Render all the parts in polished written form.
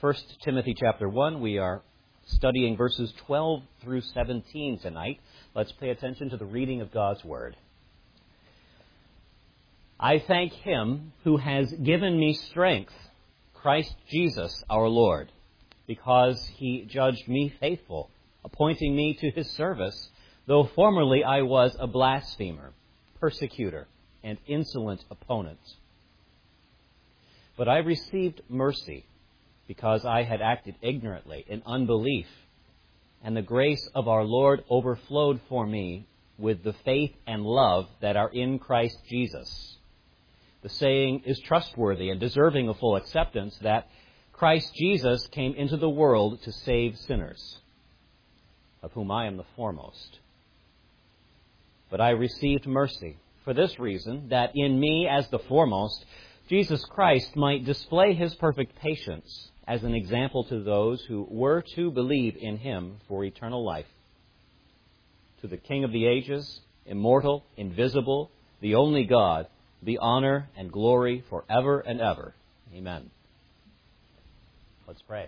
1 Timothy chapter 1. We are studying verses 12 through 17 tonight. Let's pay attention to the reading of God's Word. I thank Him who has given me strength, Christ Jesus our Lord, because He judged me faithful, appointing me to His service, though formerly I was a blasphemer, persecutor, and insolent opponent. But I received mercy, because I had acted ignorantly in unbelief, and the grace of our Lord overflowed for me with the faith and love that are in Christ Jesus. The saying is trustworthy and deserving of full acceptance that Christ Jesus came into the world to save sinners, of whom I am the foremost. But I received mercy for this reason, that in me as the foremost, Jesus Christ might display His perfect patience as an example to those who were to believe in Him for eternal life. To the King of the ages, immortal, invisible, the only God, be honor and glory forever and ever. Amen. Let's pray.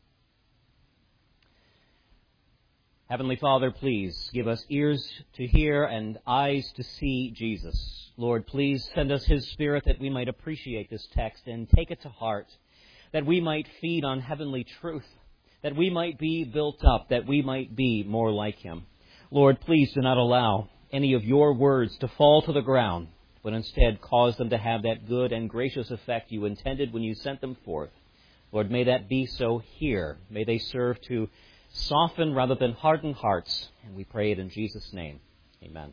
Heavenly Father, please give us ears to hear and eyes to see Jesus. Lord, please send us His Spirit that we might appreciate this text and take it to heart, that we might feed on heavenly truth, that we might be built up, that we might be more like Him. Lord, please do not allow any of your words to fall to the ground, but instead cause them to have that good and gracious effect you intended when you sent them forth. Lord, may that be so here. May they serve to soften rather than harden hearts. And we pray it in Jesus' name. Amen.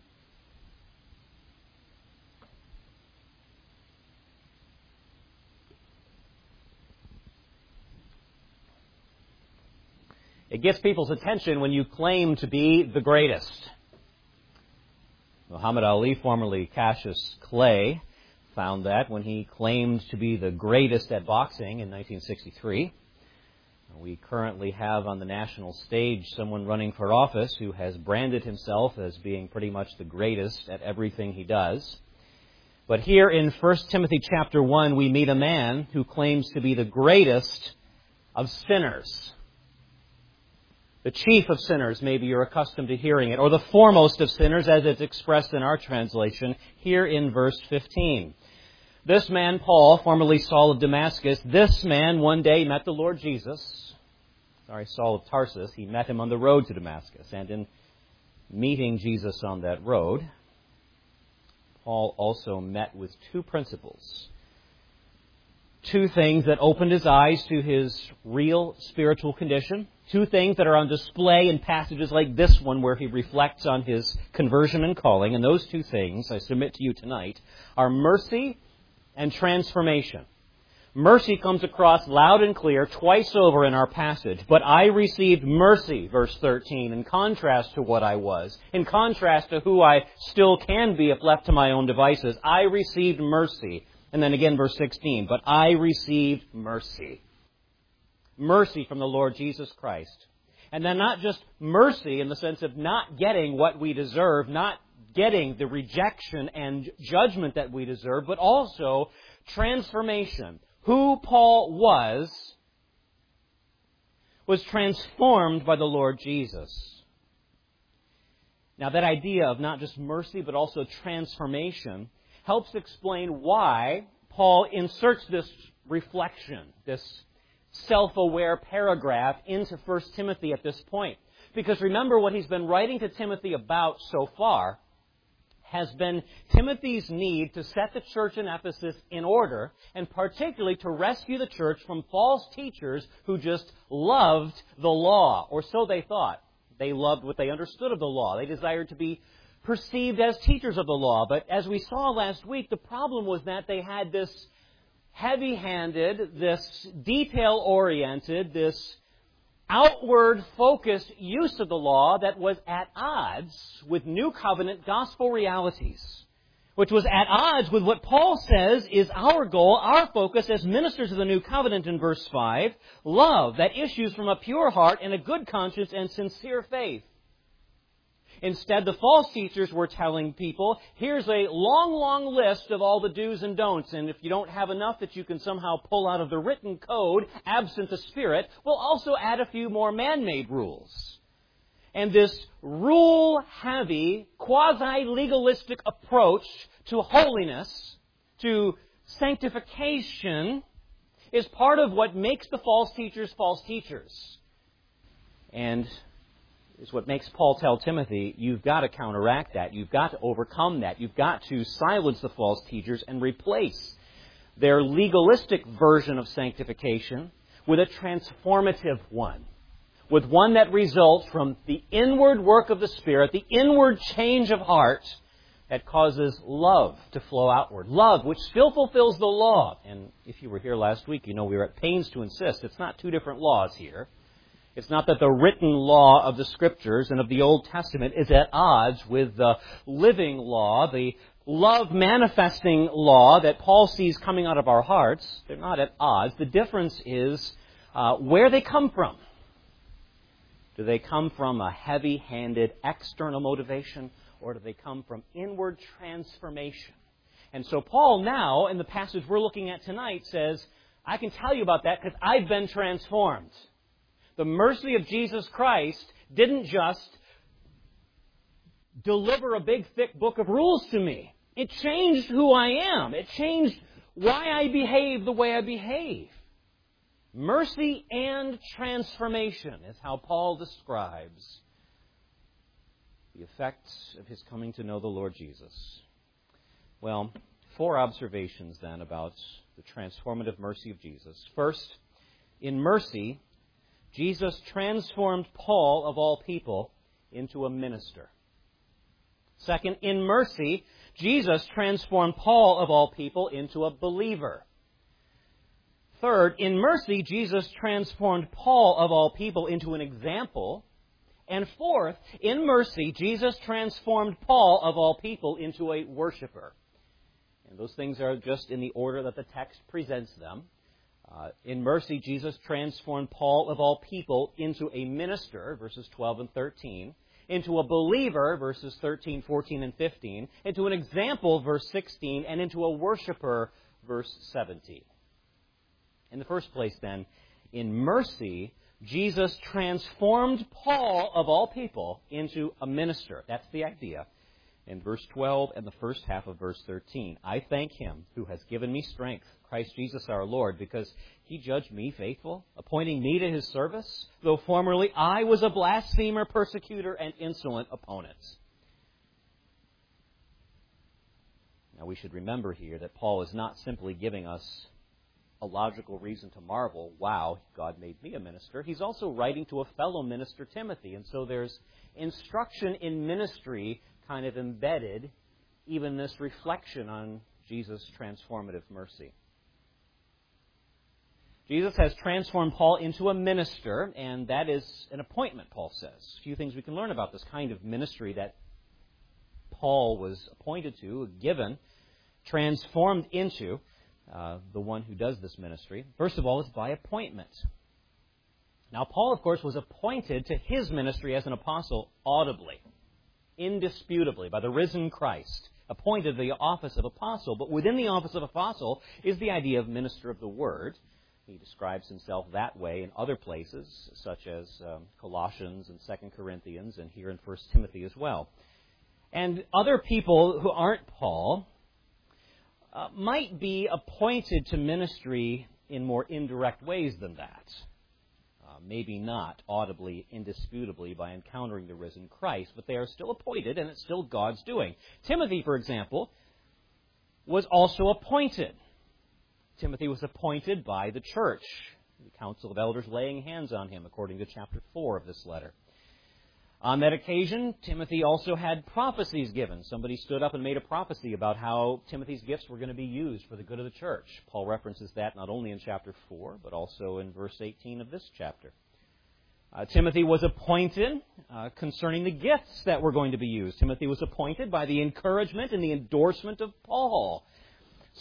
It gets people's attention when you claim to be the greatest. Muhammad Ali, formerly Cassius Clay, found that when he claimed to be the greatest at boxing in 1963. We currently have on the national stage someone running for office who has branded himself as being pretty much the greatest at everything he does. But here in 1 Timothy chapter 1, we meet a man who claims to be the greatest of sinners. The chief of sinners, maybe you're accustomed to hearing it, or the foremost of sinners as it's expressed in our translation here in verse 15. This man, Paul, formerly Saul of Damascus, this man one day met the Lord Jesus. Saul of Tarsus. He met Him on the road to Damascus. And in meeting Jesus on that road, Paul also met with two principles. Two things that opened his eyes to his real spiritual condition. Two things that are on display in passages like this one where he reflects on his conversion and calling. And those two things, I submit to you tonight, are mercy and transformation. Mercy comes across loud and clear twice over in our passage. But I received mercy, verse 13, in contrast to what I was. In contrast to who I still can be if left to my own devices. I received mercy. And then again, verse 16, but I received mercy. Mercy from the Lord Jesus Christ. And then not just mercy in the sense of not getting what we deserve, not getting the rejection and judgment that we deserve, but also transformation. Who Paul was transformed by the Lord Jesus. Now that idea of not just mercy, but also transformation helps explain why Paul inserts this reflection, this self-aware paragraph into 1 Timothy at this point. Because remember, what he's been writing to Timothy about so far has been Timothy's need to set the church in Ephesus in order, and particularly to rescue the church from false teachers who just loved the law, or so they thought. They loved what they understood of the law. They desired to be perceived as teachers of the law. But as we saw last week, the problem was that they had this heavy-handed, this detail-oriented, this outward-focused use of the law that was at odds with New Covenant gospel realities, which was at odds with what Paul says is our goal, our focus as ministers of the New Covenant in verse 5, love that issues from a pure heart and a good conscience and sincere faith. Instead, the false teachers were telling people, here's a long, long list of all the do's and don'ts, and if you don't have enough that you can somehow pull out of the written code, absent the Spirit, we'll also add a few more man-made rules. And this rule-heavy, quasi-legalistic approach to holiness, to sanctification, is part of what makes the false teachers false teachers. And is what makes Paul tell Timothy, you've got to counteract that. You've got to overcome that. You've got to silence the false teachers and replace their legalistic version of sanctification with a transformative one. With one that results from the inward work of the Spirit, the inward change of heart that causes love to flow outward. Love, which still fulfills the law. And if you were here last week, you know we were at pains to insist it's not two different laws here. It's not that the written law of the Scriptures and of the Old Testament is at odds with the living law, the love-manifesting law that Paul sees coming out of our hearts. They're not at odds. The difference is where they come from. Do they come from a heavy-handed external motivation, or do they come from inward transformation? And so Paul now, in the passage we're looking at tonight, says, I can tell you about that because I've been transformed. The mercy of Jesus Christ didn't just deliver a big, thick book of rules to me. It changed who I am. It changed why I behave the way I behave. Mercy and transformation is how Paul describes the effects of his coming to know the Lord Jesus. Well, 4 observations then about the transformative mercy of Jesus. First, in mercy, Jesus transformed Paul, of all people, into a minister. Second, in mercy, Jesus transformed Paul, of all people, into a believer. Third, in mercy, Jesus transformed Paul, of all people, into an example. And fourth, in mercy, Jesus transformed Paul, of all people, into a worshiper. And those things are just in the order that the text presents them. In mercy, Jesus transformed Paul, of all people, into a minister, verses 12 and 13, into a believer, verses 13, 14, and 15, into an example, verse 16, and into a worshiper, verse 17. In the first place, then, in mercy, Jesus transformed Paul, of all people, into a minister. That's the idea. In verse 12 and the first half of verse 13, I thank Him who has given me strength, Christ Jesus our Lord, because He judged me faithful, appointing me to His service, though formerly I was a blasphemer, persecutor, and insolent opponent. Now we should remember here that Paul is not simply giving us a logical reason to marvel, wow, God made me a minister. He's also writing to a fellow minister, Timothy, and so there's instruction in ministry kind of embedded, even this reflection on Jesus' transformative mercy. Jesus has transformed Paul into a minister, and that is an appointment, Paul says. A few things we can learn about this kind of ministry that Paul was appointed to, given, transformed into the one who does this ministry. First of all, it's by appointment. Now, Paul, of course, was appointed to his ministry as an apostle audibly, indisputably, by the risen Christ, appointed the office of apostle. But within the office of apostle is the idea of minister of the word. He describes himself that way in other places, such as Colossians and 2 Corinthians, and here in 1 Timothy as well. And other people who aren't Paul might be appointed to ministry in more indirect ways than that. Maybe not audibly, indisputably, by encountering the risen Christ, but they are still appointed, and it's still God's doing. Timothy, for example, was also appointed. Timothy was appointed by the church, the council of elders laying hands on him, according to chapter 4 of this letter. On that occasion, Timothy also had prophecies given. Somebody stood up and made a prophecy about how Timothy's gifts were going to be used for the good of the church. Paul references that not only in chapter 4, but also in verse 18 of this chapter. Timothy was appointed concerning the gifts that were going to be used. Timothy was appointed by the encouragement and the endorsement of Paul. So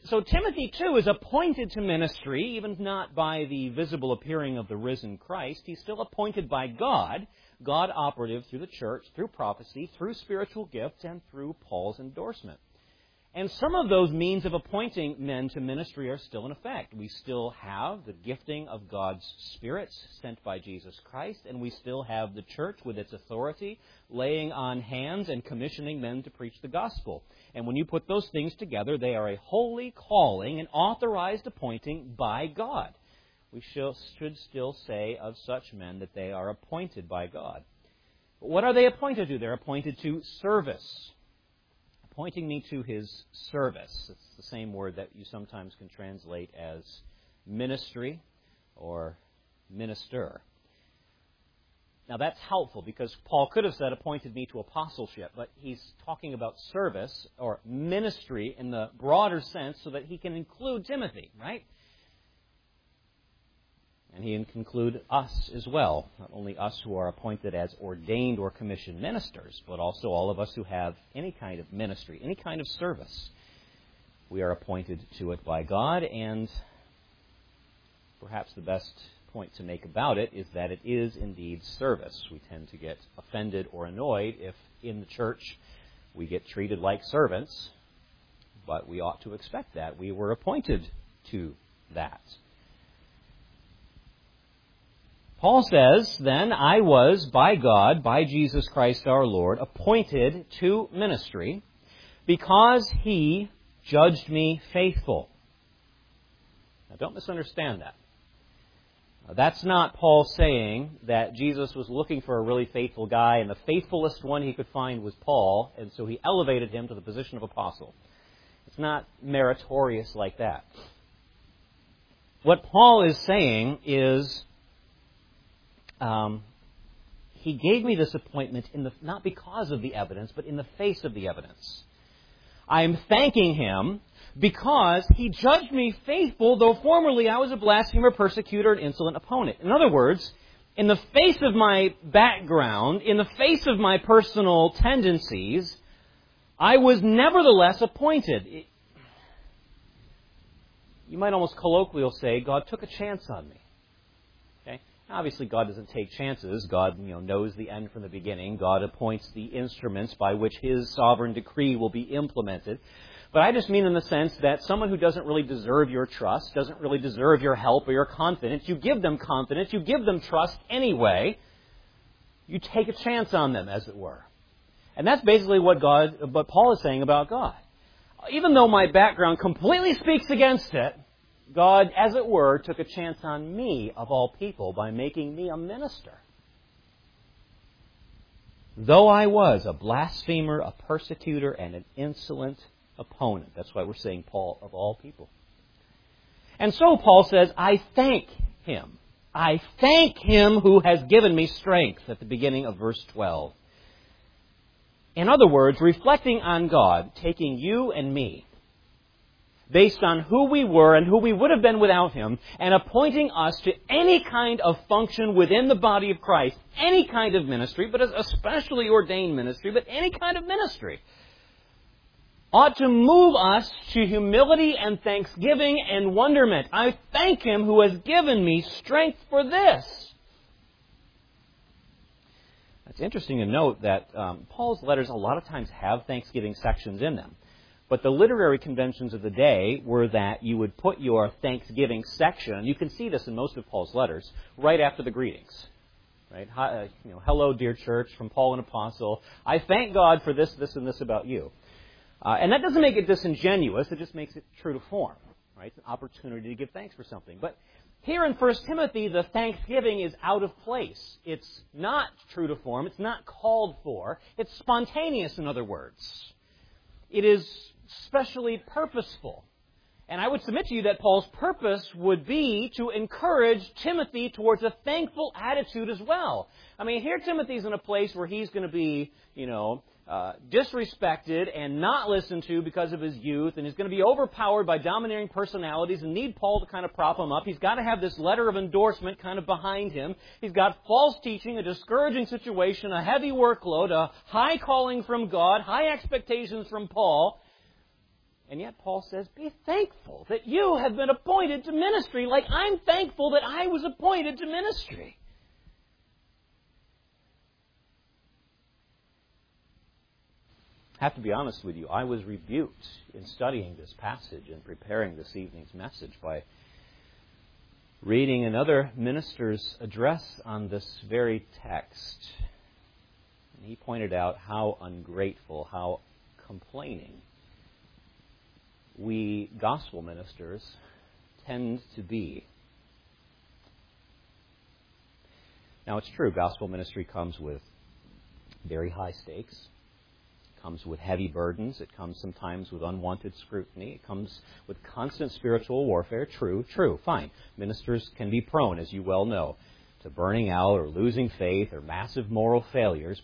So Timothy, too, is appointed to ministry, even not by the visible appearing of the risen Christ. He's still appointed by God, God operative through the church, through prophecy, through spiritual gifts, and through Paul's endorsement. And some of those means of appointing men to ministry are still in effect. We still have the gifting of God's Spirit sent by Jesus Christ, and we still have the church with its authority laying on hands and commissioning men to preach the gospel. And when you put those things together, they are a holy calling, an authorized appointing by God. We should still say of such men that they are appointed by God. But what are they appointed to? They're appointed to service. Appointing me to His service. It's the same word that you sometimes can translate as ministry or minister. Now that's helpful because Paul could have said appointed me to apostleship, but he's talking about service or ministry in the broader sense so that he can include Timothy, right? And he can include us as well, not only us who are appointed as ordained or commissioned ministers, but also all of us who have any kind of ministry, any kind of service. We are appointed to it by God, and perhaps the best point to make about it is that it is indeed service. We tend to get offended or annoyed if in the church we get treated like servants, but we ought to expect that. We were appointed to that. Paul says, then, I was, by God, by Jesus Christ our Lord, appointed to ministry because He judged me faithful. Now, don't misunderstand that. That's not Paul saying that Jesus was looking for a really faithful guy, and the faithfulest one he could find was Paul, and so he elevated him to the position of apostle. It's not meritorious like that. What Paul is saying is, He gave me this appointment not because of the evidence, but in the face of the evidence. I am thanking Him because He judged me faithful, though formerly I was a blasphemer, persecutor, and insolent opponent. In other words, in the face of my background, in the face of my personal tendencies, I was nevertheless appointed. You might almost colloquially say, God took a chance on me. Okay? Obviously, God doesn't take chances. God, knows the end from the beginning. God appoints the instruments by which His sovereign decree will be implemented. But I just mean in the sense that someone who doesn't really deserve your trust, doesn't really deserve your help or your confidence, you give them confidence, you give them trust anyway. You take a chance on them, as it were. And that's basically what Paul is saying about God. Even though my background completely speaks against it, God, as it were, took a chance on me, of all people, by making me a minister. Though I was a blasphemer, a persecutor, and an insolent opponent. That's why we're saying Paul, of all people. And so Paul says, I thank Him. I thank Him who has given me strength, at the beginning of verse 12. In other words, reflecting on God, taking you and me, based on who we were and who we would have been without Him, and appointing us to any kind of function within the body of Christ, any kind of ministry, but especially ordained ministry, but any kind of ministry, ought to move us to humility and thanksgiving and wonderment. I thank Him who has given me strength for this. It's interesting to note that Paul's letters a lot of times have Thanksgiving sections in them. But the literary conventions of the day were that you would put your Thanksgiving section, and you can see this in most of Paul's letters, right after the greetings. Right? Hello, dear church, from Paul, an apostle. I thank God for this, this, and this about you. And that doesn't make it disingenuous. It just makes it true to form. Right? It's an opportunity to give thanks for something. But here in 1 Timothy, the thanksgiving is out of place. It's not true to form. It's not called for. It's spontaneous, in other words. It is specially purposeful. And I would submit to you that Paul's purpose would be to encourage Timothy towards a thankful attitude as well. I mean, here Timothy's in a place where he's going to be, disrespected and not listened to because of his youth, and he's going to be overpowered by domineering personalities and need Paul to kind of prop him up. He's got to have this letter of endorsement kind of behind him. He's got false teaching, a discouraging situation, a heavy workload, a high calling from God, high expectations from Paul. And yet Paul says, be thankful that you have been appointed to ministry like I'm thankful that I was appointed to ministry. I have to be honest with you, I was rebuked in studying this passage and preparing this evening's message by reading another minister's address on this very text. And he pointed out how ungrateful, how complaining we gospel ministers tend to be. Now, it's true, gospel ministry comes with very high stakes. It comes with heavy burdens. It comes sometimes with unwanted scrutiny. It comes with constant spiritual warfare. True, fine. Ministers can be prone, as you well know, to burning out or losing faith or massive moral failures.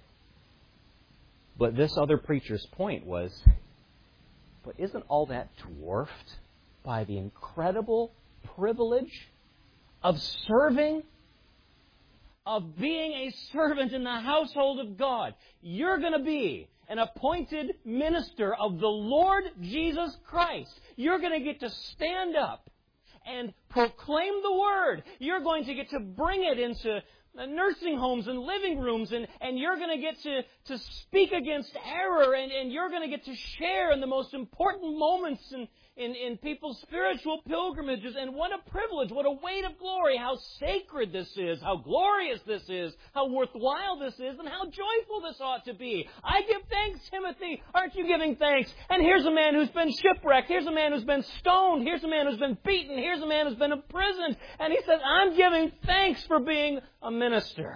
But this other preacher's point was, but isn't all that dwarfed by the incredible privilege of serving, of being a servant in the household of God? You're going to be an appointed minister of the Lord Jesus Christ. You're going to get to stand up and proclaim the Word. You're going to get to bring it into nursing homes and living rooms, and you're going to get to speak against error, and you're going to get to share in the most important moments in people's spiritual pilgrimages. And what a privilege, what a weight of glory, how sacred this is, how glorious this is, how worthwhile this is, and how joyful this ought to be. I give thanks, Timothy. Aren't you giving thanks? And here's a man who's been shipwrecked. Here's a man who's been stoned. Here's a man who's been beaten. Here's a man who's been imprisoned. And he says, I'm giving thanks for being a minister.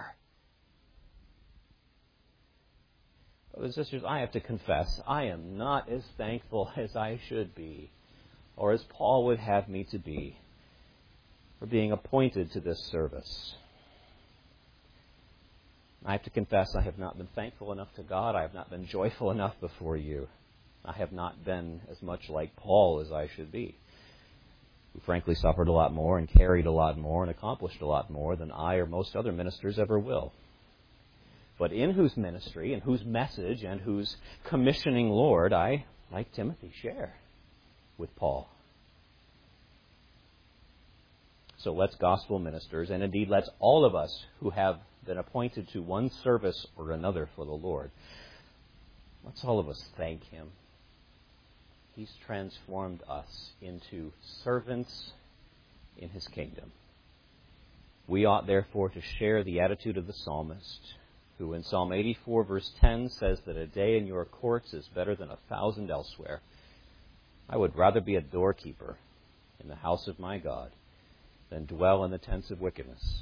Brothers and sisters, I have to confess, I am not as thankful as I should be, or as Paul would have me to be, for being appointed to this service. I have to confess I have not been thankful enough to God. I have not been joyful enough before you. I have not been as much like Paul as I should be, who frankly suffered a lot more and carried a lot more and accomplished a lot more than I or most other ministers ever will. But in whose ministry and whose message and whose commissioning Lord I, like Timothy, share with Paul. So let's gospel ministers, and indeed let's all of us who have been appointed to one service or another for the Lord, let's all of us thank Him. He's transformed us into servants in His kingdom. We ought therefore to share the attitude of the psalmist, who in Psalm 84 verse 10 says that a day in your courts is better than 1,000 elsewhere. I would rather be a doorkeeper in the house of my God than dwell in the tents of wickedness.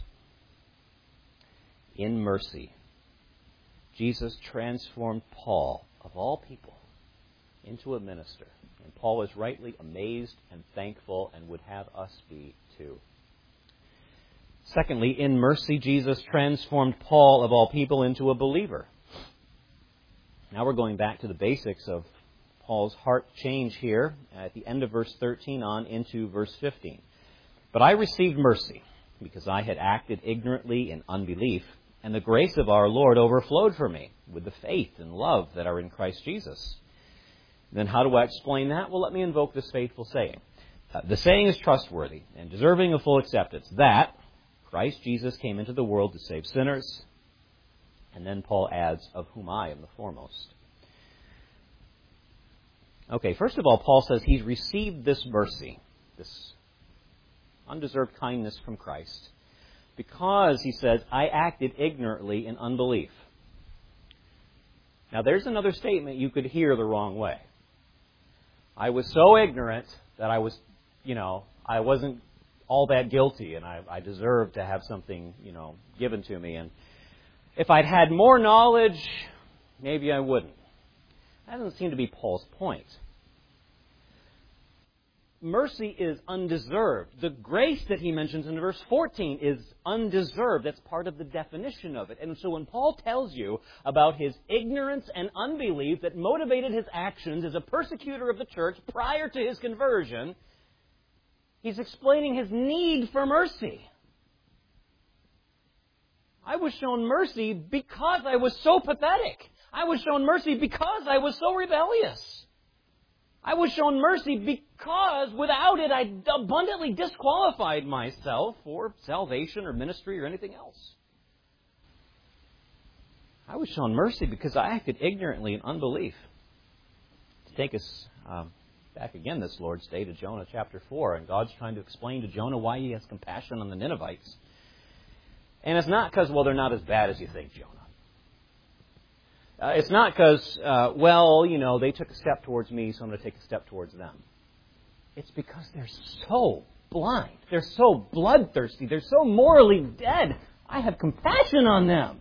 In mercy, Jesus transformed Paul, of all people, into a minister. And Paul is rightly amazed and thankful and would have us be too. Secondly, in mercy, Jesus transformed Paul, of all people, into a believer. Now we're going back to the basics of Paul's heart change here at the end of verse 13 on into verse 15. But I received mercy because I had acted ignorantly in unbelief, and the grace of our Lord overflowed for me with the faith and love that are in Christ Jesus. Then how do I explain that? Well, let me invoke this faithful saying. The saying is trustworthy and deserving of full acceptance, that Christ Jesus came into the world to save sinners. And then Paul adds, of whom I am the foremost. Okay, first of all, Paul says he's received this mercy, this undeserved kindness from Christ, because, he says, I acted ignorantly in unbelief. Now, there's another statement you could hear the wrong way. I was so ignorant that I wasn't all that guilty, and I deserved to have something, given to me. And if I'd had more knowledge, maybe I wouldn't. That doesn't seem to be Paul's point. Mercy is undeserved. The grace that he mentions in verse 14 is undeserved. That's part of the definition of it. And so when Paul tells you about his ignorance and unbelief that motivated his actions as a persecutor of the church prior to his conversion, he's explaining his need for mercy. I was shown mercy because I was so pathetic. I was shown mercy because I was so rebellious. I was shown mercy because without it I abundantly disqualified myself for salvation or ministry or anything else. I was shown mercy because I acted ignorantly in unbelief. To take us back again this Lord's Day to Jonah chapter 4, and God's trying to explain to Jonah why he has compassion on the Ninevites. And it's not because, well, they're not as bad as you think, Jonah. It's not because, they took a step towards me, so I'm going to take a step towards them. It's because they're so blind. They're so bloodthirsty. They're so morally dead. I have compassion on them.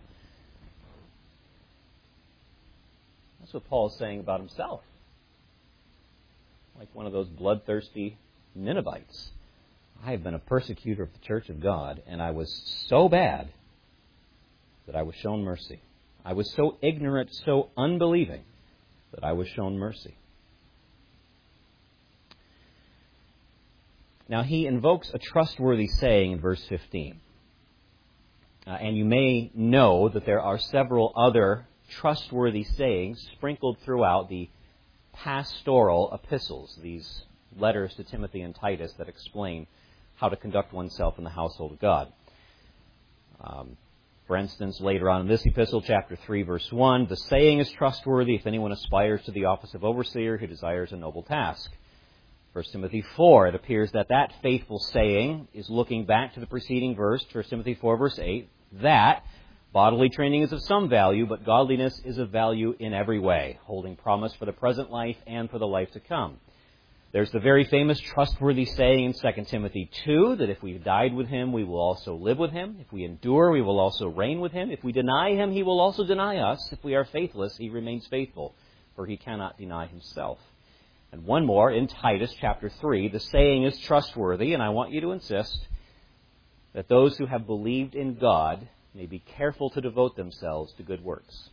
That's what Paul is saying about himself. Like one of those bloodthirsty Ninevites. I have been a persecutor of the church of God, and I was so bad that I was shown mercy. I was so ignorant, so unbelieving, that I was shown mercy. Now, he invokes a trustworthy saying in verse 15. And you may know that there are several other trustworthy sayings sprinkled throughout the pastoral epistles, these letters to Timothy and Titus that explain how to conduct oneself in the household of God. For instance, later on in this epistle, chapter 3, verse 1, the saying is trustworthy if anyone aspires to the office of overseer who desires a noble task. 1 Timothy 4, it appears that faithful saying is looking back to the preceding verse, 1 Timothy 4, verse 8, that bodily training is of some value, but godliness is of value in every way, holding promise for the present life and for the life to come. There's the very famous trustworthy saying in 2 Timothy 2 that if we died with him, we will also live with him. If we endure, we will also reign with him. If we deny him, he will also deny us. If we are faithless, he remains faithful, for he cannot deny himself. And one more, in Titus chapter 3, the saying is trustworthy, and I want you to insist that those who have believed in God may be careful to devote themselves to good works.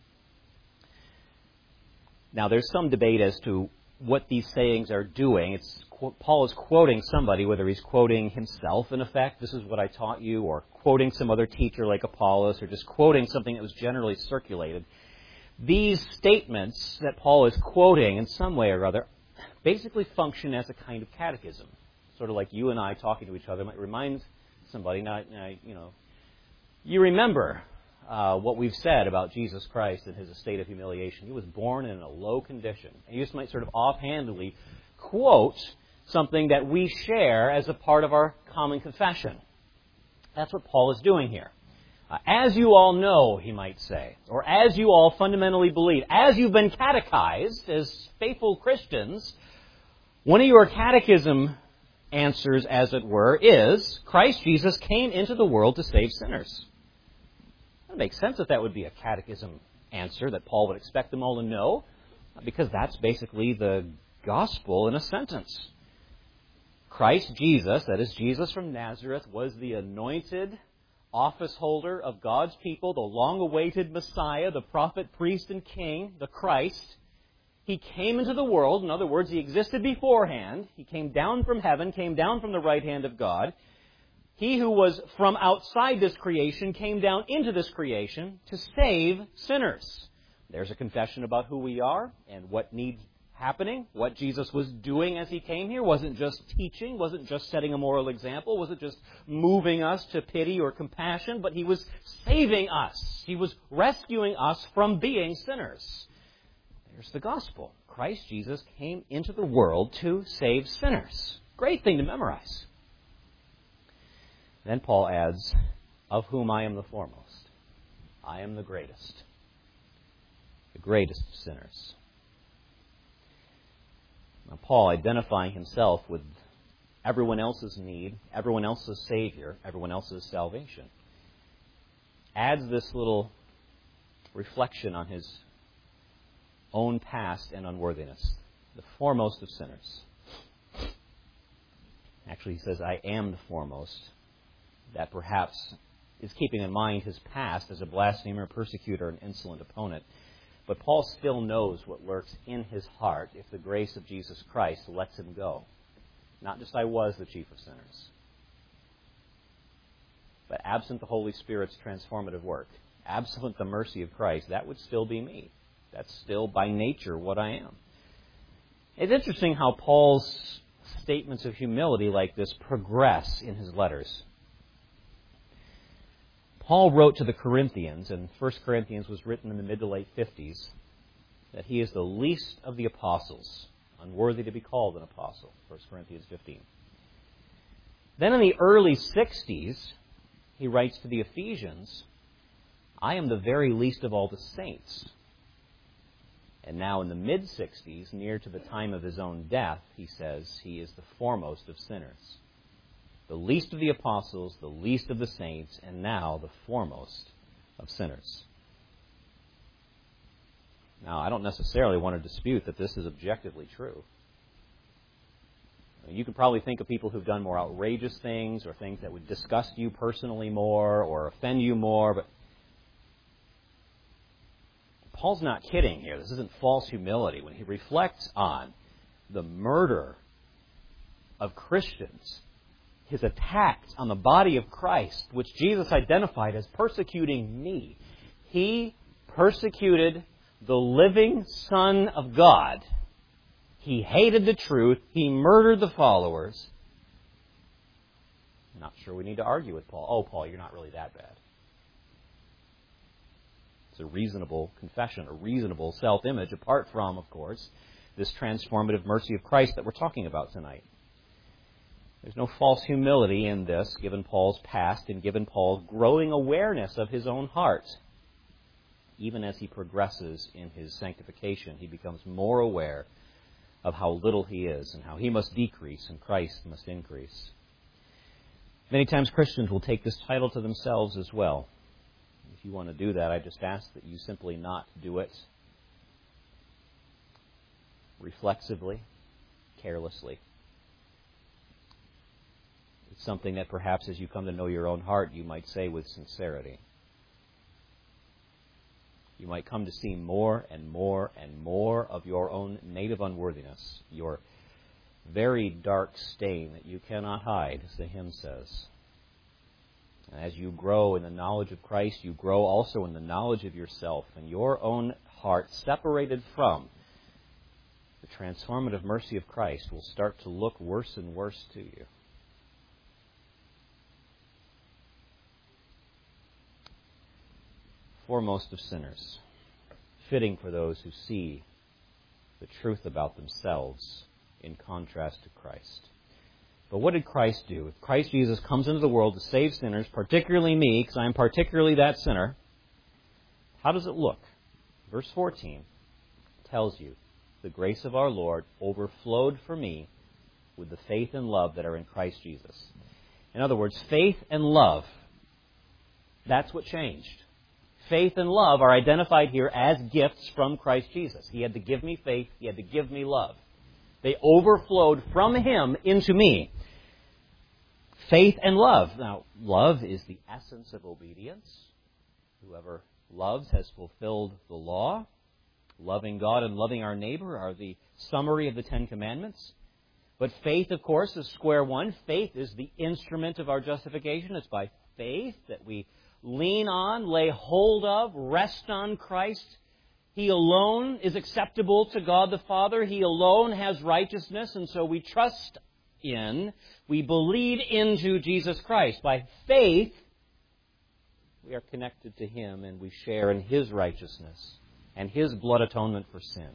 Now, there's some debate as to what these sayings are doing. Paul is quoting somebody, whether he's quoting himself, in effect, this is what I taught you, or quoting some other teacher like Apollos, or just quoting something that was generally circulated. These statements that Paul is quoting in some way or other basically function as a kind of catechism. Sort of like you and I talking to each other might remind somebody, you remember what we've said about Jesus Christ and his estate of humiliation. He was born in a low condition. And you just might sort of offhandedly quote something that we share as a part of our common confession. That's what Paul is doing here. As you all know, he might say, or as you all fundamentally believe, as you've been catechized as faithful Christians, one of your catechism answers, as it were, is Christ Jesus came into the world to save sinners. It makes sense that would be a catechism answer that Paul would expect them all to know, because that's basically the gospel in a sentence. Christ Jesus, that is Jesus from Nazareth, was the anointed office holder of God's people, the long-awaited Messiah, the prophet, priest, and king, the Christ. He came into the world. In other words, he existed beforehand. He came down from heaven, came down from the right hand of God. He who was from outside this creation came down into this creation to save sinners. There's a confession about who we are and what needs happening, what Jesus was doing as he came here. Wasn't just teaching, wasn't just setting a moral example, wasn't just moving us to pity or compassion, but he was saving us. He was rescuing us from being sinners. There's the gospel. Christ Jesus came into the world to save sinners. Great thing to memorize. Then Paul adds, of whom I am the foremost. I am the greatest of sinners. Now, Paul, identifying himself with everyone else's need, everyone else's Savior, everyone else's salvation, adds this little reflection on his own past and unworthiness, the foremost of sinners. Actually, he says, I am the foremost. That perhaps is keeping in mind his past as a blasphemer, persecutor, and insolent opponent. But Paul still knows what lurks in his heart if the grace of Jesus Christ lets him go. Not just I was the chief of sinners, but absent the Holy Spirit's transformative work, absent the mercy of Christ, that would still be me. That's still by nature what I am. It's interesting how Paul's statements of humility like this progress in his letters. Paul wrote to the Corinthians, and 1 Corinthians was written in the mid to late 50s, that he is the least of the apostles, unworthy to be called an apostle, 1 Corinthians 15. Then in the early 60s, he writes to the Ephesians, I am the very least of all the saints. And now in the mid-60s, near to the time of his own death, he says he is the foremost of sinners. The least of the apostles, the least of the saints, and now the foremost of sinners. Now, I don't necessarily want to dispute that this is objectively true. You could probably think of people who've done more outrageous things or things that would disgust you personally more or offend you more, but Paul's not kidding here. This isn't false humility. When he reflects on the murder of Christians, his attacks on the body of Christ, which Jesus identified as persecuting me, he persecuted the living Son of God. He hated the truth. He murdered the followers. I'm not sure we need to argue with Paul. Oh, Paul, you're not really that bad. It's a reasonable confession, a reasonable self-image, apart from, of course, this transformative mercy of Christ that we're talking about tonight. There's no false humility in this, given Paul's past and given Paul's growing awareness of his own heart. Even as he progresses in his sanctification, he becomes more aware of how little he is and how he must decrease and Christ must increase. Many times Christians will take this title to themselves as well. If you want to do that, I just ask that you simply not do it reflexively, carelessly. It's something that perhaps as you come to know your own heart, you might say with sincerity. You might come to see more and more and more of your own native unworthiness, your very dark stain that you cannot hide, as the hymn says. And as you grow in the knowledge of Christ, you grow also in the knowledge of yourself and your own heart, separated from the transformative mercy of Christ, will start to look worse and worse to you. Foremost of sinners, fitting for those who see the truth about themselves in contrast to Christ. But what did Christ do? If Christ Jesus comes into the world to save sinners, particularly me, because I am particularly that sinner, how does it look? Verse 14 tells you, the grace of our Lord overflowed for me with the faith and love that are in Christ Jesus. In other words, faith and love, that's what changed. Faith and love are identified here as gifts from Christ Jesus. He had to give me faith. He had to give me love. They overflowed from Him into me. Faith and love. Now, love is the essence of obedience. Whoever loves has fulfilled the law. Loving God and loving our neighbor are the summary of the Ten Commandments. But faith, of course, is square one. Faith is the instrument of our justification. It's by faith that we lean on, lay hold of, rest on Christ. He alone is acceptable to God the Father. He alone has righteousness, and so we trust in, we believe into Jesus Christ. By faith, we are connected to Him, and we share in His righteousness and His blood atonement for sin.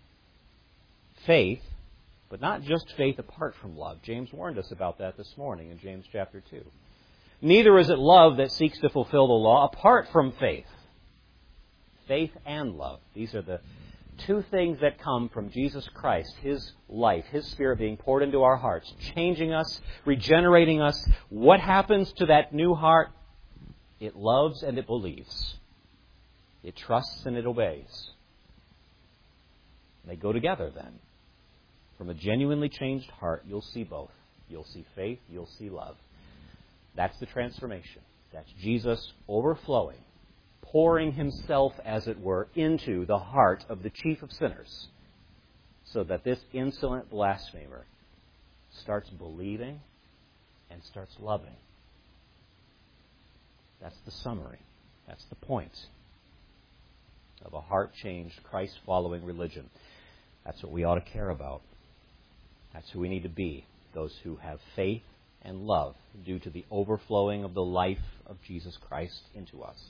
Faith, but not just faith apart from love. James warned us about that this morning in James chapter 2. Neither is it love that seeks to fulfill the law apart from faith. Faith and love. These are the two things that come from Jesus Christ, His life, His Spirit being poured into our hearts, changing us, regenerating us. What happens to that new heart? It loves and it believes. It trusts and it obeys. They go together then. From a genuinely changed heart, you'll see both. You'll see faith, you'll see love. That's the transformation. That's Jesus overflowing, pouring Himself, as it were, into the heart of the chief of sinners, so that this insolent blasphemer starts believing and starts loving. That's the summary. That's the point of a heart-changed, Christ-following religion. That's what we ought to care about. That's who we need to be, those who have faith and love due to the overflowing of the life of Jesus Christ into us.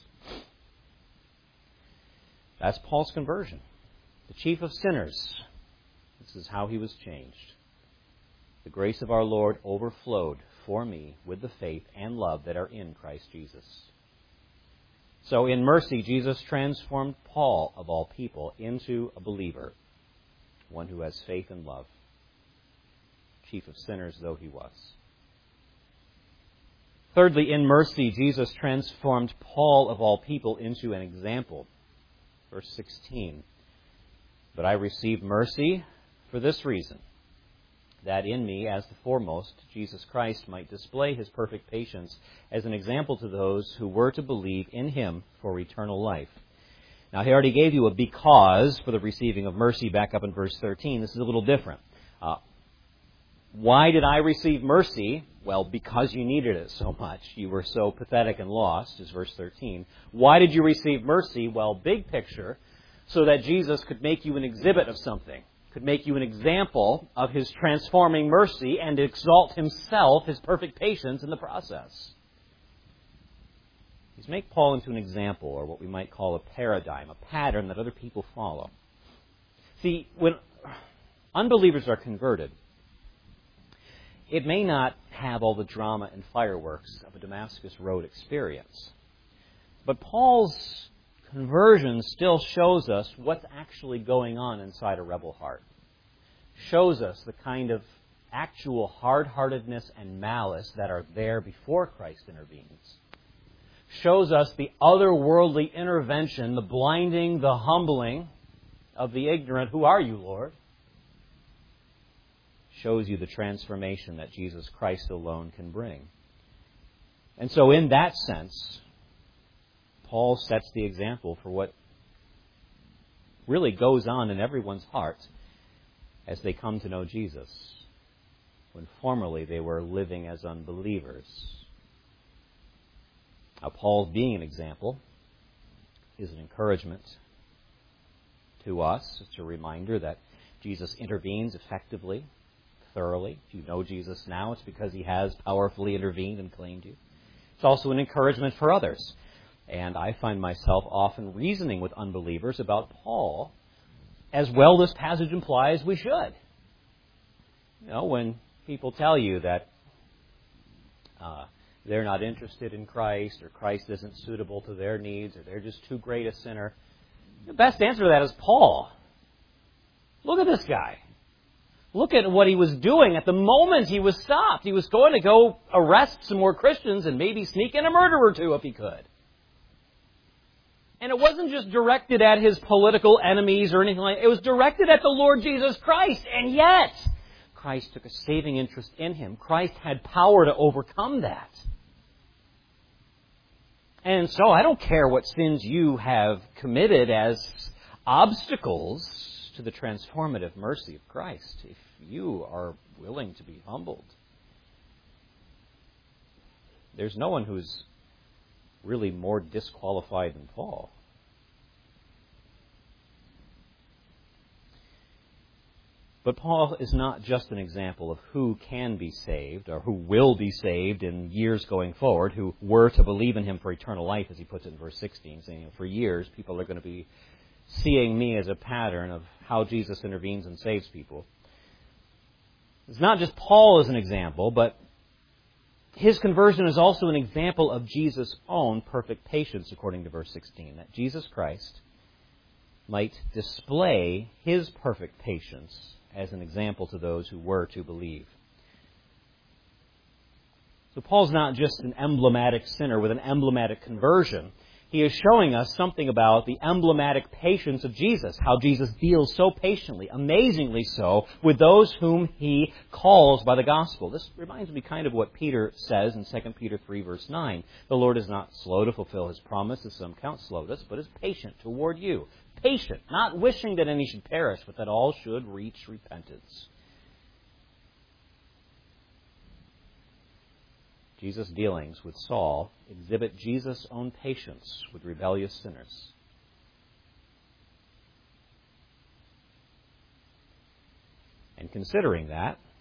That's Paul's conversion. The chief of sinners. This is how he was changed. The grace of our Lord overflowed for me with the faith and love that are in Christ Jesus. So in mercy, Jesus transformed Paul, of all people, into a believer, one who has faith and love, chief of sinners though he was. Thirdly, in mercy, Jesus transformed Paul, of all people, into an example. Verse 16, "But I received mercy for this reason, that in me, as the foremost, Jesus Christ might display his perfect patience as an example to those who were to believe in him for eternal life." Now, he already gave you a because for the receiving of mercy back up in verse 13. This is a little different. Why did I receive mercy? Well, because you needed it so much. You were so pathetic and lost, is verse 13. Why did you receive mercy? Well, big picture, so that Jesus could make you an exhibit of something, could make you an example of his transforming mercy and exalt himself, his perfect patience, in the process. He's made Paul into an example, or what we might call a paradigm, a pattern that other people follow. See, when unbelievers are converted, it may not have all the drama and fireworks of a Damascus Road experience. But Paul's conversion still shows us what's actually going on inside a rebel heart. Shows us the kind of actual hard-heartedness and malice that are there before Christ intervenes. Shows us the otherworldly intervention, the blinding, the humbling of the ignorant. Who are you, Lord? Shows you the transformation that Jesus Christ alone can bring. And so in that sense, Paul sets the example for what really goes on in everyone's heart as they come to know Jesus, when formerly they were living as unbelievers. Now, Paul being an example is an encouragement to us. It's a reminder that Jesus intervenes effectively, thoroughly. If you know Jesus now, it's because he has powerfully intervened and claimed you. It's also an encouragement for others. And I find myself often reasoning with unbelievers about Paul, as well this passage implies we should. You know, when people tell you that they're not interested in Christ, or Christ isn't suitable to their needs, or they're just too great a sinner, the best answer to that is Paul. Look at this guy. Look at what he was doing at the moment he was stopped. He was going to go arrest some more Christians and maybe sneak in a murder or two if he could. And it wasn't just directed at his political enemies or anything like that. It was directed at the Lord Jesus Christ. And yet, Christ took a saving interest in him. Christ had power to overcome that. And so I don't care what sins you have committed as obstacles to the transformative mercy of Christ, if you are willing to be humbled. There's no one who's really more disqualified than Paul. But Paul is not just an example of who can be saved, or who will be saved in years going forward, who were to believe in him for eternal life, as he puts it in verse 16, saying, for years people are going to be seeing me as a pattern of how Jesus intervenes and saves people. It's not just Paul as an example, but his conversion is also an example of Jesus' own perfect patience, according to verse 16, that Jesus Christ might display his perfect patience as an example to those who were to believe. So Paul's not just an emblematic sinner with an emblematic conversion. He is showing us something about the emblematic patience of Jesus, how Jesus deals so patiently, amazingly so, with those whom he calls by the gospel. This reminds me kind of what Peter says in 2 Peter 3, verse 9. The Lord is not slow to fulfill his promise, as some count slowness, but is patient toward you. Patient, not wishing that any should perish, but that all should reach repentance. Jesus' dealings with Saul exhibit Jesus' own patience with rebellious sinners. And considering that,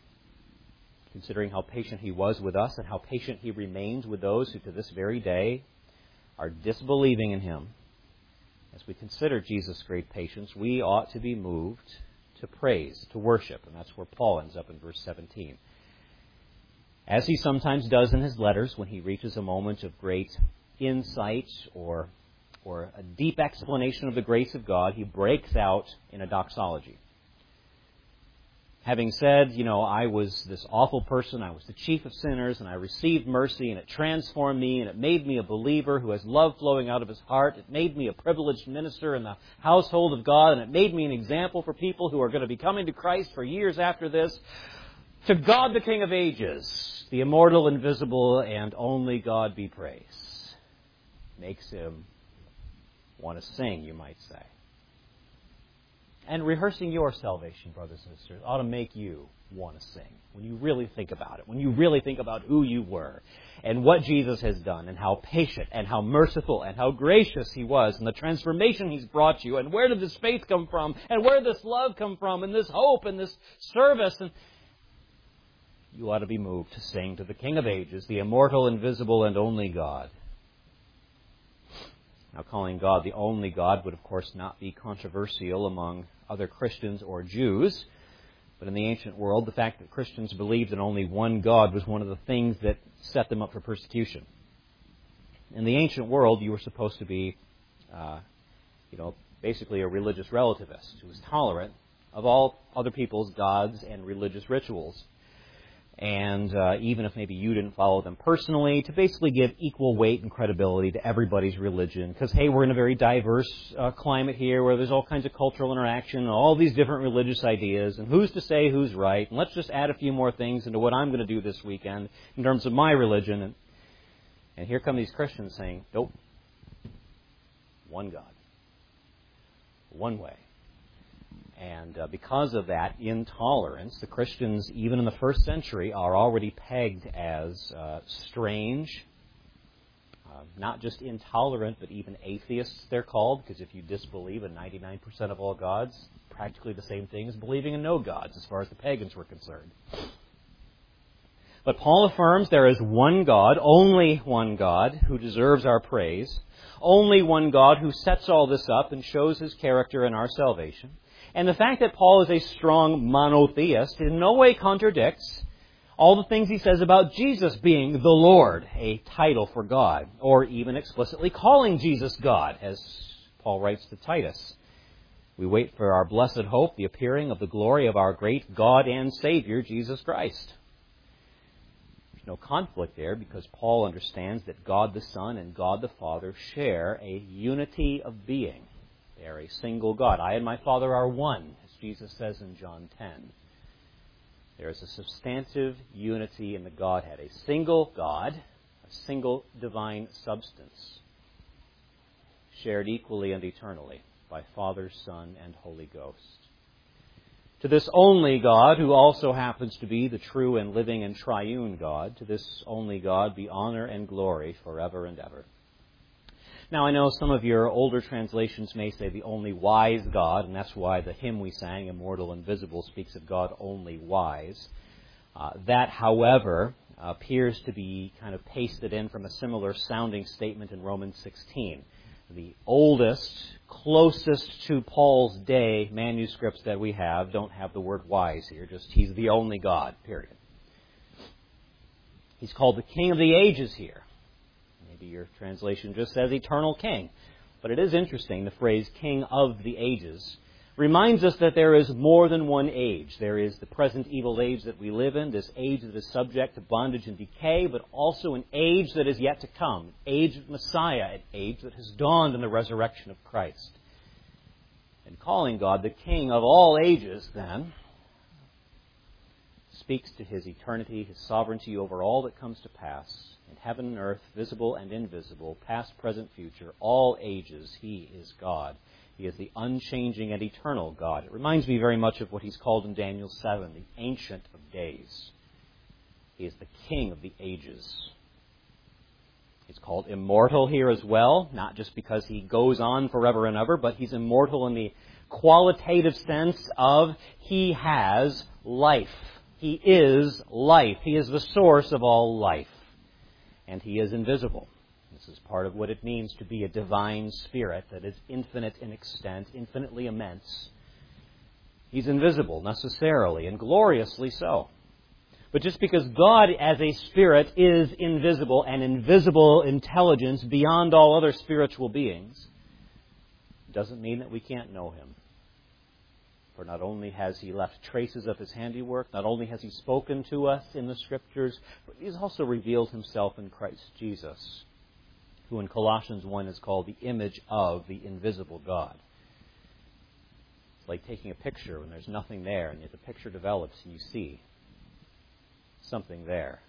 considering how patient He was with us and how patient He remains with those who to this very day are disbelieving in Him, as we consider Jesus' great patience, we ought to be moved to praise, to worship. And that's where Paul ends up in verse 17. As he sometimes does in his letters when he reaches a moment of great insight or a deep explanation of the grace of God, he breaks out in a doxology. Having said, I was this awful person, I was the chief of sinners, and I received mercy, and it transformed me, and it made me a believer who has love flowing out of his heart. It made me a privileged minister in the household of God, and it made me an example for people who are going to be coming to Christ for years after this. To God, the King of ages, the immortal, invisible, and only God be praised. Makes him want to sing, you might say. And rehearsing your salvation, brothers and sisters, ought to make you want to sing when you really think about it, when you really think about who you were and what Jesus has done and how patient and how merciful and how gracious He was and the transformation He's brought you and where did this faith come from and where did this love come from and this hope and this service. And you ought to be moved to sing to the King of ages, the immortal, invisible, and only God. Now, calling God the only God would, of course, not be controversial among other Christians or Jews. But in the ancient world, the fact that Christians believed in only one God was one of the things that set them up for persecution. In the ancient world, you were supposed to be, basically a religious relativist who was tolerant of all other people's gods and religious rituals. And even if maybe you didn't follow them personally, to basically give equal weight and credibility to everybody's religion. Because, hey, we're in a very diverse climate here where there's all kinds of cultural interaction and all these different religious ideas. And who's to say who's right? And let's just add a few more things into what I'm going to do this weekend in terms of my religion. And here come these Christians saying, nope, one God, one way. And because of that intolerance, the Christians, even in the first century, are already pegged as strange, not just intolerant, but even atheists, they're called, because if you disbelieve in 99% of all gods, practically the same thing as believing in no gods, as far as the pagans were concerned. But Paul affirms there is one God, only one God, who deserves our praise, only one God who sets all this up and shows His character in our salvation. And the fact that Paul is a strong monotheist in no way contradicts all the things he says about Jesus being the Lord, a title for God, or even explicitly calling Jesus God, as Paul writes to Titus. We wait for our blessed hope, the appearing of the glory of our great God and Savior, Jesus Christ. There's no conflict there because Paul understands that God the Son and God the Father share a unity of being. They are a single God. I and my Father are one, as Jesus says in John 10. There is a substantive unity in the Godhead, a single God, a single divine substance, shared equally and eternally by Father, Son, and Holy Ghost. To this only God, who also happens to be the true and living and triune God, to this only God be honor and glory forever and ever. Now, I know some of your older translations may say the only wise God, and that's why the hymn we sang, Immortal Invisible, speaks of God only wise. That, however, appears to be kind of pasted in from a similar sounding statement in Romans 16. The oldest, closest to Paul's day manuscripts that we have don't have the word wise here, just He's the only God, period. He's called the King of the ages here. Maybe your translation just says eternal king. But it is interesting, the phrase King of the ages reminds us that there is more than one age. There is the present evil age that we live in, this age that is subject to bondage and decay, but also an age that is yet to come, an age of Messiah, an age that has dawned in the resurrection of Christ. And calling God the King of all ages, then, speaks to His eternity, His sovereignty over all that comes to pass, in heaven and earth, visible and invisible, past, present, future, all ages, He is God. He is the unchanging and eternal God. It reminds me very much of what He's called in Daniel 7, the Ancient of Days. He is the King of the ages. He's called immortal here as well, not just because He goes on forever and ever, but He's immortal in the qualitative sense of He has life. He is life. He is the source of all life. And He is invisible. This is part of what it means to be a divine spirit that is infinite in extent, infinitely immense. He's invisible necessarily, and gloriously so. But just because God as a spirit is invisible, an invisible intelligence beyond all other spiritual beings, doesn't mean that we can't know Him. For not only has He left traces of His handiwork, not only has He spoken to us in the Scriptures, but He's also revealed Himself in Christ Jesus, who in Colossians 1 is called the image of the invisible God. It's like taking a picture when there's nothing there, and yet the picture develops and you see something there.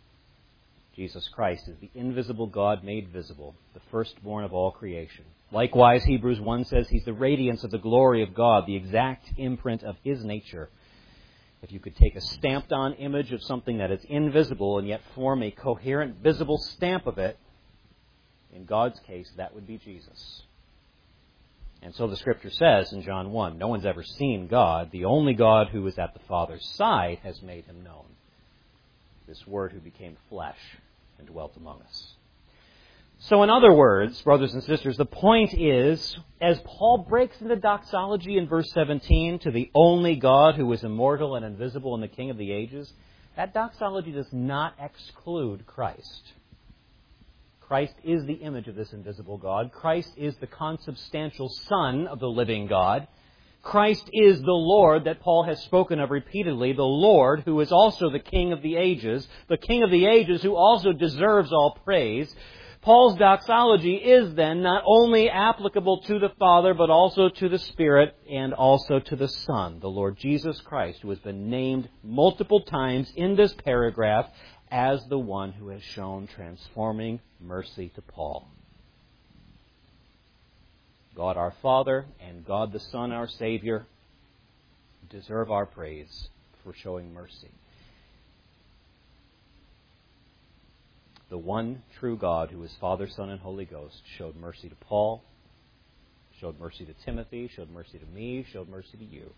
Jesus Christ is the invisible God made visible, the firstborn of all creation. Likewise, Hebrews 1 says He's the radiance of the glory of God, the exact imprint of His nature. If you could take a stamped-on image of something that is invisible and yet form a coherent, visible stamp of it, in God's case, that would be Jesus. And so the Scripture says in John 1, no one's ever seen God. The only God who is at the Father's side has made Him known. This Word who became flesh and dwelt among us. So in other words, brothers and sisters, the point is, as Paul breaks into doxology in verse 17 to the only God who is immortal and invisible and the King of the ages, that doxology does not exclude Christ. Christ is the image of this invisible God. Christ is the consubstantial Son of the living God. Christ is the Lord that Paul has spoken of repeatedly, the Lord who is also the King of the ages who also deserves all praise. Paul's doxology is then not only applicable to the Father, but also to the Spirit and also to the Son, the Lord Jesus Christ, who has been named multiple times in this paragraph as the one who has shown transforming mercy to Paul. God our Father and God the Son, our Savior, deserve our praise for showing mercy. The one true God who is Father, Son, and Holy Ghost showed mercy to Paul, showed mercy to Timothy, showed mercy to me, showed mercy to you.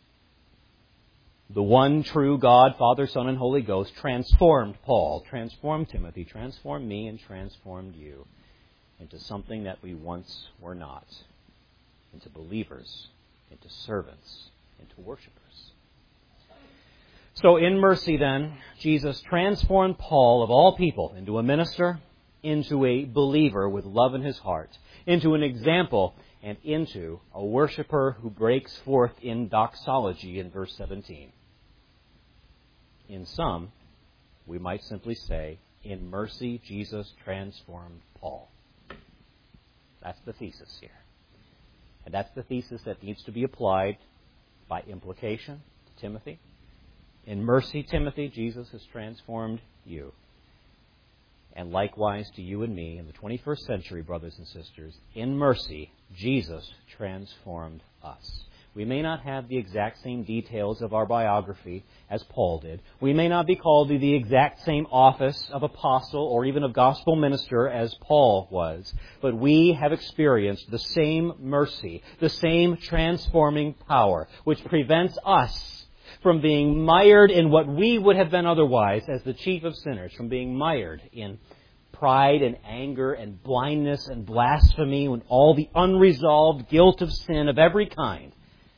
The one true God, Father, Son, and Holy Ghost transformed Paul, transformed Timothy, transformed me, and transformed you into something that we once were not, into believers, into servants, into worshipers. So in mercy then, Jesus transformed Paul, of all people, into a minister, into a believer with love in his heart, into an example, and into a worshiper who breaks forth in doxology in verse 17. In sum, we might simply say, in mercy, Jesus transformed Paul. That's the thesis here. And that's the thesis that needs to be applied by implication to Timothy. In mercy, Timothy, Jesus has transformed you. And likewise to you and me in the 21st century, brothers and sisters, in mercy, Jesus transformed us. We may not have the exact same details of our biography as Paul did. We may not be called to the exact same office of apostle or even of gospel minister as Paul was. But we have experienced the same mercy, the same transforming power, which prevents us from being mired in what we would have been otherwise as the chief of sinners, from being mired in pride and anger and blindness and blasphemy and all the unresolved guilt of sin of every kind.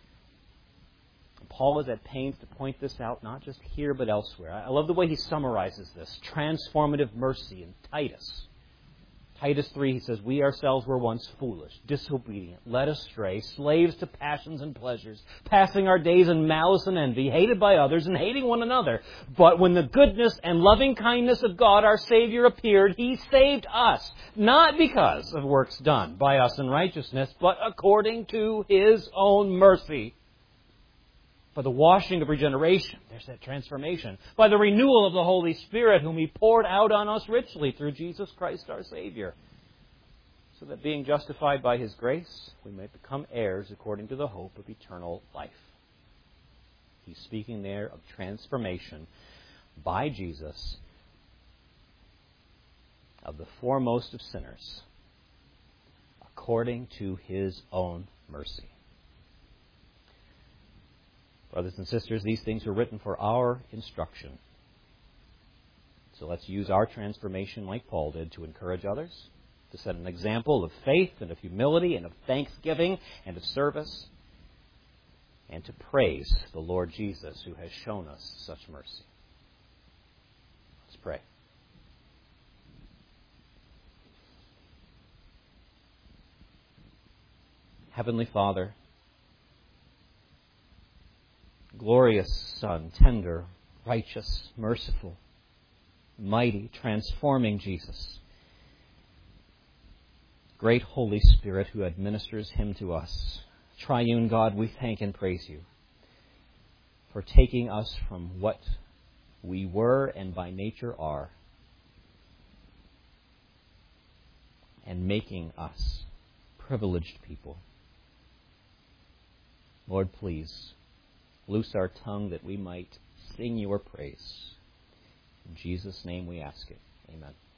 Paul is at pains to point this out, not just here but elsewhere. I love the way he summarizes this. Transformative mercy in Titus. Titus 3, he says, we ourselves were once foolish, disobedient, led astray, slaves to passions and pleasures, passing our days in malice and envy, hated by others and hating one another. But when the goodness and loving kindness of God our Savior appeared, He saved us, not because of works done by us in righteousness, but according to His own mercy. By the washing of regeneration, there's that transformation. By the renewal of the Holy Spirit, whom He poured out on us richly through Jesus Christ our Savior. So that being justified by His grace, we may become heirs according to the hope of eternal life. He's speaking there of transformation by Jesus of the foremost of sinners, according to His own mercy. Brothers and sisters, these things were written for our instruction. So let's use our transformation like Paul did to encourage others, to set an example of faith and of humility and of thanksgiving and of service, and to praise the Lord Jesus who has shown us such mercy. Let's pray. Heavenly Father, glorious Son, tender, righteous, merciful, mighty, transforming Jesus, great Holy Spirit who administers Him to us, Triune God, we thank and praise You for taking us from what we were and by nature are and making us privileged people. Lord, please, loose our tongue that we might sing Your praise. In Jesus' name we ask it. Amen.